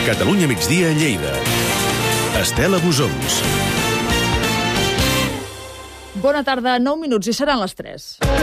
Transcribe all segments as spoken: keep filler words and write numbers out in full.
Catalunya migdia a Lleida. Estela Busons. Bona tarda, nou minuts i seran les tres.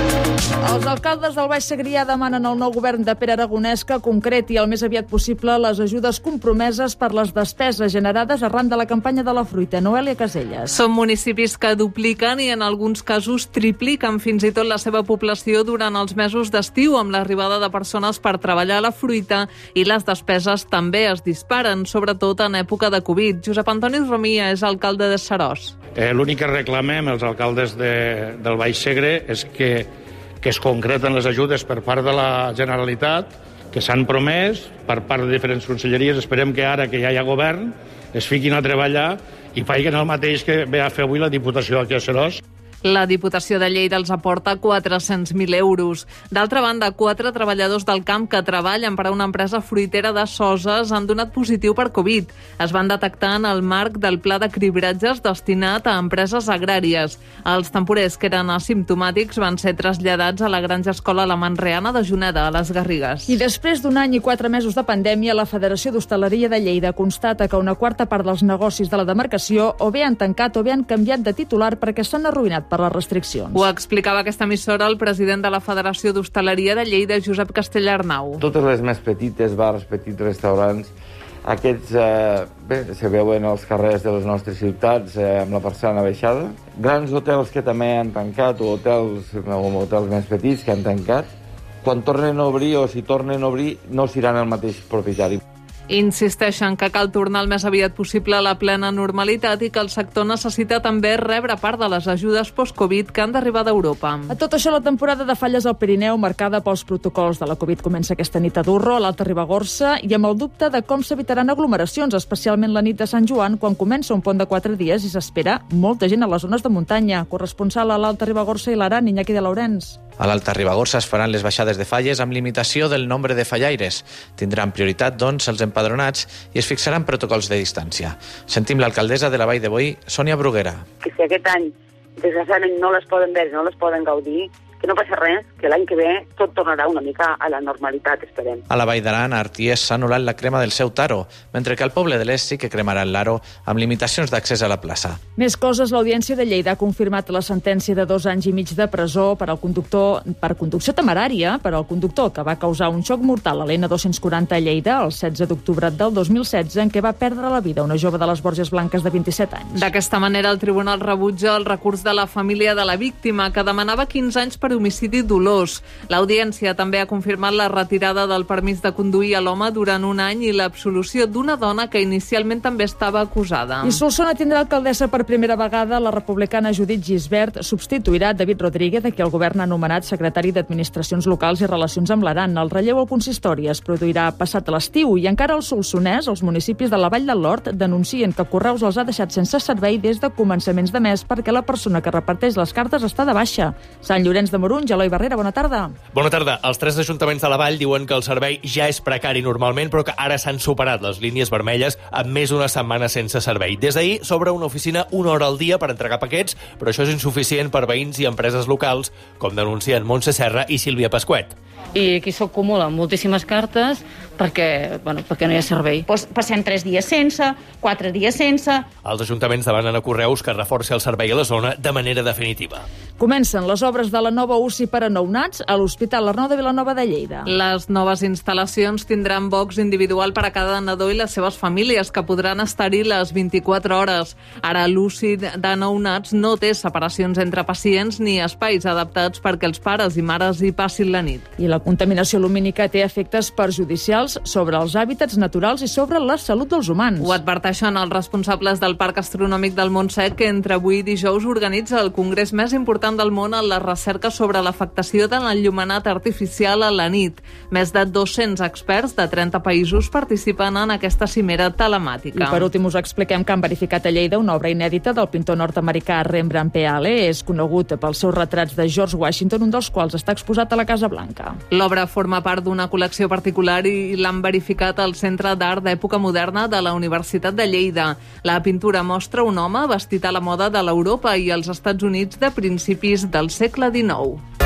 Els alcaldes del Baix Segrià demanen al nou govern de Pere Aragonès que concreti el més aviat possible les ajudes compromeses per les despeses generades arran de la campanya de la fruita. Noelia Caselles. Són municipis que dupliquen i en alguns casos tripliquen fins i tot la seva població durant els mesos d'estiu amb l'arribada de persones per treballar a la fruita, i les despeses també es disparen, sobretot en època de Covid. Josep Antoni Romia és alcalde de Seròs. Eh, L'únic que reclamem els alcaldes de, del Baix Segre és que, que es concreten les ajudes per part de la Generalitat, que s'han promès per part de diferents conselleries. Esperem que ara que ja hi ha govern es fiquin a treballar i facin el mateix que ve a fer avui la Diputació aquí a Seròs. La Diputació de Lleida els aporta quatre-cents mil euros. D'altra banda, quatre treballadors del camp que treballen per a una empresa fruitera de Soses han donat positiu per Covid. Es van detectar en el marc del pla de cribratges destinat a empreses agràries. Els temporers que eren asimptomàtics van ser traslladats a la Granja Escola Alemany Reana de Juneda, a les Garrigues. I després d'un any i quatre mesos de pandèmia, la Federació d'Hostaleria de Lleida constata que una quarta part dels negocis de la demarcació o bé han tancat o bé han canviat de titular perquè s'han arruïnat per les restriccions. Ho explicava aquesta emissora el president de la Federació d'Hostaleria de Lleida, Josep Castellarnau. Totes les més petites, bars, petits restaurants, aquests eh, bé, se veuen als carrers de les nostres ciutats eh, amb la persiana baixada. Grans hotels que també han tancat, o hotels, o hotels més petits que han tancat, quan tornen a obrir o si tornen a obrir no seran el mateix propietari. Insisteixen que cal tornar el més aviat possible a la plena normalitat i que el sector necessita també rebre part de les ajudes post-Covid que han d'arribar d'Europa. A tot això, la temporada de falles al Pirineu, marcada pels protocols de la Covid, comença aquesta nit a Durro, a l'Alta Ribagorça, i amb el dubte de com s'evitaran aglomeracions, especialment la nit de Sant Joan, quan comença un pont de quatre dies i s'espera molta gent a les zones de muntanya. Corresponsal a l'Alta Ribagorça i l'Aran, Iñaki de Laurens. A l'Alta Ribagorça es faran les baixades de falles amb limitació del nombre de fallaires. Tindran prioritat, doncs, els empadronats i es fixaran protocols de distància. Sentim l'alcaldessa de la Vall de Boí, Sònia Bruguera. Que si aquest any, desgraciadament, no les poden veure, no les poden gaudir, que no passa res, que l'any que ve tot tornarà una mica a la normalitat, esperem. A la Vall d'Aran, a Arties s'ha anul·lat la crema del seu taro, mentre que al poble de l'Est sí que cremaran l'aro amb limitacions d'accés a la plaça. Més coses, l'Audiència de Lleida ha confirmat la sentència de dos anys i mig de presó per al conductor per conducció temerària per al conductor que va causar un xoc mortal a l'N dos quaranta a Lleida el setze d'octubre del dos mil setze, en què va perdre la vida una jove de les Borges Blanques de vint-i-set anys. D'aquesta manera, el tribunal rebutja el recurs de la família de la víctima, que demanava quinze anys per homicidi dolós. L'Audiència també ha confirmat la retirada del permís de conduir a l'home durant un any i l'absolució d'una dona que inicialment també estava acusada. I Solsona tindrà alcaldessa per primera vegada. La republicana Judit Gisbert substituirà David Rodríguez, a qui el govern ha anomenat secretari d'Administracions Locals i Relacions amb l'Aran. El relleu al consistori es produirà passat l'estiu i encara els solsonès, els municipis de la Vall del Lord, denuncien que Correus els ha deixat sense servei des de començaments de mes perquè la persona que reparteix les cartes està de baixa. Sant Llorenç de Morunys, Eloi Barrera, bona tarda. Bona tarda. Els tres ajuntaments de la Vall diuen que el servei ja és precari normalment, però que ara s'han superat les línies vermelles amb més d'una setmana sense servei. Des d'ahir s'obre una oficina una hora al dia per entregar paquets, però això és insuficient per veïns i empreses locals, com denuncien Montse Serra i Sílvia Pasquet. I aquí s'acumulen moltíssimes cartes perquè, bueno, perquè no hi ha servei. Pues passem tres dies sense, quatre dies sense. Els ajuntaments demanen a Correus que reforci el servei a la zona de manera definitiva. Comencen les obres de la nova U C I per a nounats a l'Hospital Arnau de Vilanova de Lleida. Les noves instal·lacions tindran box individual per a cada nadó i les seves famílies, que podran estar-hi les vint-i-quatre hores. Ara l'U C I de nounats no té separacions entre pacients ni espais adaptats perquè els pares i mares hi passin la nit. I la contaminació lumínica té efectes perjudicials sobre els hàbitats naturals i sobre la salut dels humans. Ho adverteixen els responsables del Parc Astronòmic del Montsec, que entre avui i dijous organitza el congrés més important del món en la recerca sobre l'afectació de l'enllumenat artificial a la nit. Més de dos-cents experts de trenta països participen en aquesta cimera telemàtica. I per últim us expliquem que han verificat a Lleida una obra inèdita del pintor nord-americà Rembrandt Peale. És conegut pels seus retrats de George Washington, un dels quals està exposat a la Casa Blanca. L'obra forma part d'una col·lecció particular i l'han verificat al Centre d'Art d'Època Moderna de la Universitat de Lleida. La pintura mostra un home vestit a la moda de l'Europa i els Estats Units de principis del segle dinou.